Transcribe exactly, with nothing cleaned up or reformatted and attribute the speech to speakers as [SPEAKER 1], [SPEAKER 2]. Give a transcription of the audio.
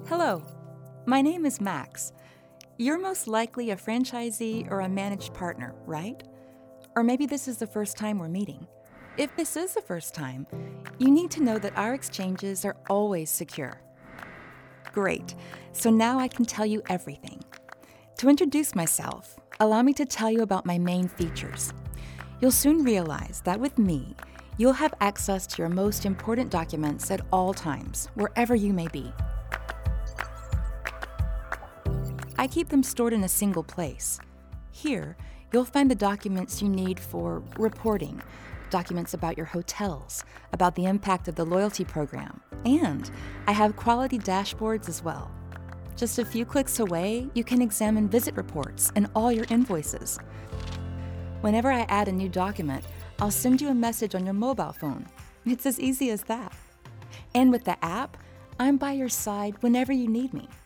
[SPEAKER 1] Hello, my name is Max. You're most likely a franchisee or a managed partner, right? Or maybe this is the first time we're meeting. If this is the first time, you need to know that our exchanges are always secure. Great, so now I can tell you everything. To introduce myself, allow me to tell you about my main features. You'll soon realize that with me, you'll have access to your most important documents at all times, wherever you may be. I keep them stored in a single place. Here, you'll find the documents you need for reporting, documents about your hotels, about the impact of the loyalty program, and I have quality dashboards as well. Just a few clicks away, you can examine visit reports and all your invoices. Whenever I add a new document, I'll send you a message on your mobile phone. It's as easy as that. And with the app, I'm by your side whenever you need me.